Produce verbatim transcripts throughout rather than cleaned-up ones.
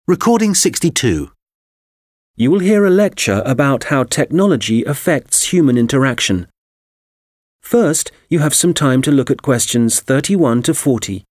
Recording sixty-two. You will hear a lecture about how technology affects human interaction. First, you have some time to look at questions thirty-one to forty.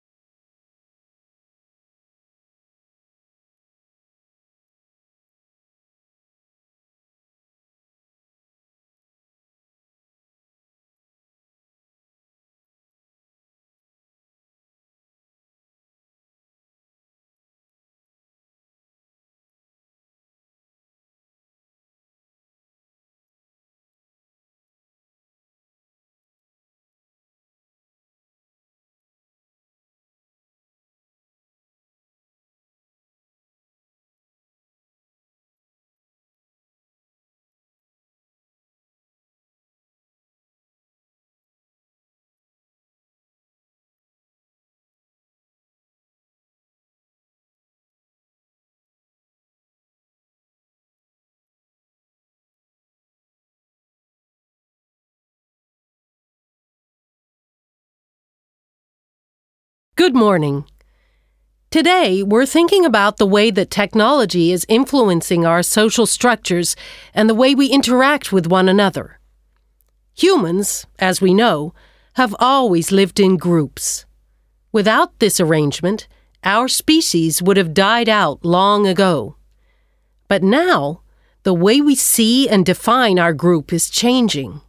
Good morning. Today, we're thinking about the way that technology is influencing our social structures and the way we interact with one another. Humans, as we know, have always lived in groups. Without this arrangement, our species would have died out long ago. But now, the way we see and define our group is changing.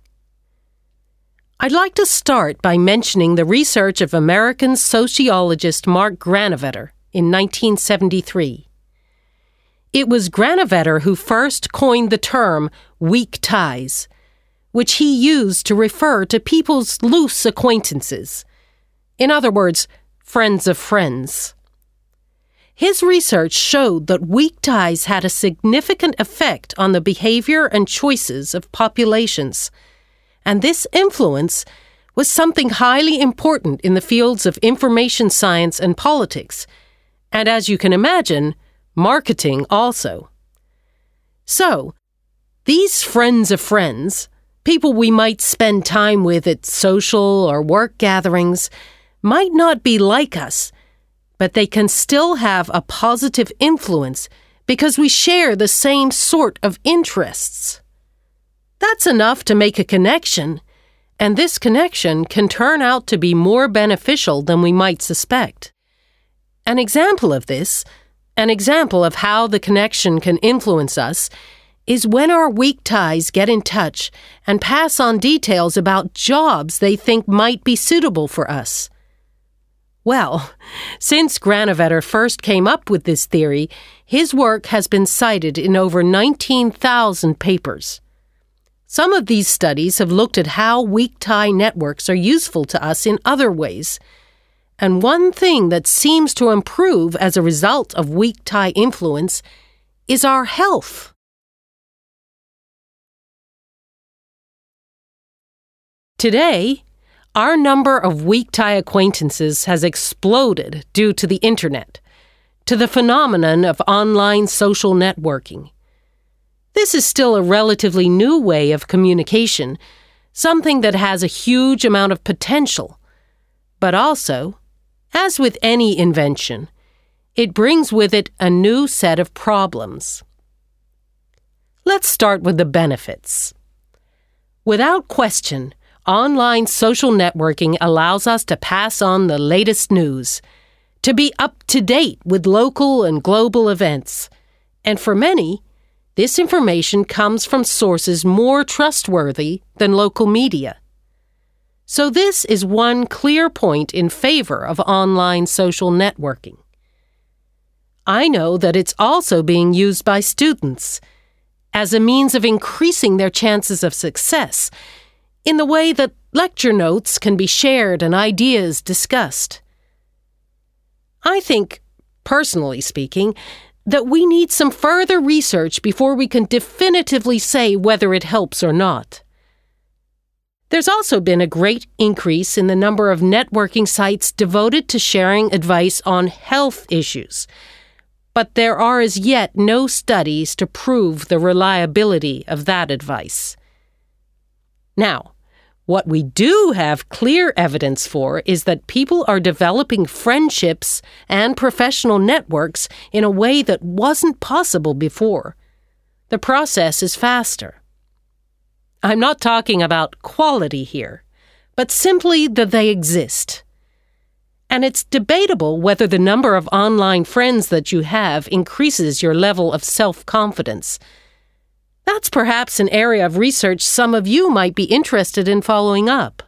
I'd like to start by mentioning the research of American sociologist Mark Granovetter in nineteen seventy-three. It was Granovetter who first coined the term weak ties, which he used to refer to people's loose acquaintances. In other words, friends of friends. His research showed that weak ties had a significant effect on the behavior and choices of populations. And this influence was something highly important in the fields of information science and politics, and as you can imagine, marketing also. So, these friends of friends, people we might spend time with at social or work gatherings, might not be like us, but they can still have a positive influence because we share the same sort of interests. That's enough to make a connection, and this connection can turn out to be more beneficial than we might suspect. An example of this, an example of how the connection can influence us, is when our weak ties get in touch and pass on details about jobs they think might be suitable for us. Well, since Granovetter first came up with this theory, his work has been cited in over nineteen thousand papers. Some of these studies have looked at how weak tie networks are useful to us in other ways. And one thing that seems to improve as a result of weak tie influence is our health. Today, our number of weak tie acquaintances has exploded due to the internet, to the phenomenon of online social networking. This is still a relatively new way of communication, something that has a huge amount of potential. But also, as with any invention, it brings with it a new set of problems. Let's start with the benefits. Without question, online social networking allows us to pass on the latest news, to be up to date with local and global events, and for many, this information comes from sources more trustworthy than local media. So this is one clear point in favor of online social networking. I know that it's also being used by students as a means of increasing their chances of success in the way that lecture notes can be shared and ideas discussed. I think, personally speaking, that we need some further research before we can definitively say whether it helps or not. There's also been a great increase in the number of networking sites devoted to sharing advice on health issues, but there are as yet no studies to prove the reliability of that advice. Now, What we do have clear evidence for is that people are developing friendships and professional networks in a way that wasn't possible before. The process is faster. I'm not talking about quality here, but simply that they exist. And it's debatable whether the number of online friends that you have increases your level of self-confidence. That's perhaps an area of research some of you might be interested in following up.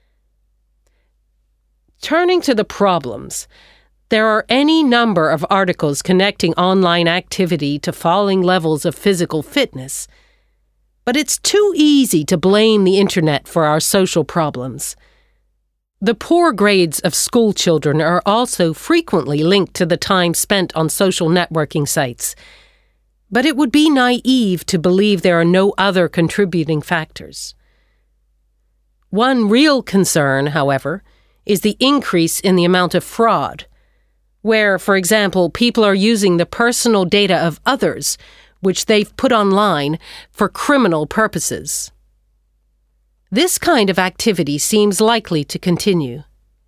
Turning to the problems, there are any number of articles connecting online activity to falling levels of physical fitness. But it's too easy to blame the internet for our social problems. The poor grades of school children are also frequently linked to the time spent on social networking sites. But it would be naive to believe there are no other contributing factors. One real concern, however, is the increase in the amount of fraud, where, for example, people are using the personal data of others, which they've put online, for criminal purposes. This kind of activity seems likely to continue.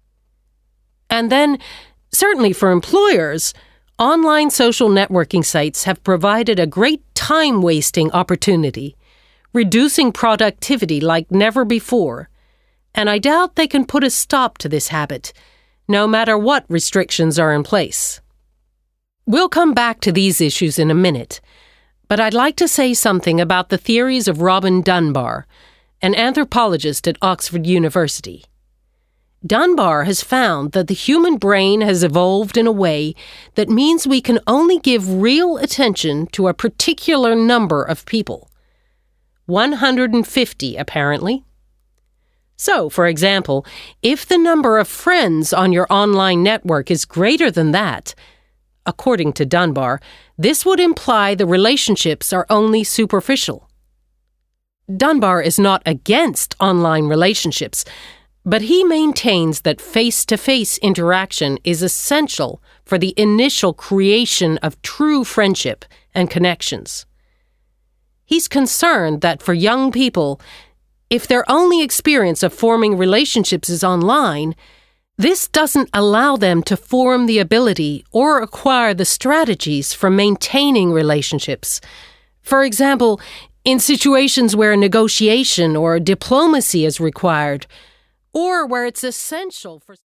And then, certainly for employers, online social networking sites have provided a great time-wasting opportunity, reducing productivity like never before, and I doubt they can put a stop to this habit, no matter what restrictions are in place. We'll come back to these issues in a minute, but I'd like to say something about the theories of Robin Dunbar, an anthropologist at Oxford University. Dunbar has found that the human brain has evolved in a way that means we can only give real attention to a particular number of people. one hundred fifty, apparently. So, for example, if the number of friends on your online network is greater than that, according to Dunbar, this would imply the relationships are only superficial. Dunbar is not against online relationships, but he maintains that face-to-face interaction is essential for the initial creation of true friendship and connections. He's concerned that for young people, if their only experience of forming relationships is online, this doesn't allow them to form the ability or acquire the strategies for maintaining relationships. For example, in situations where negotiation or diplomacy is required, or where it's essential for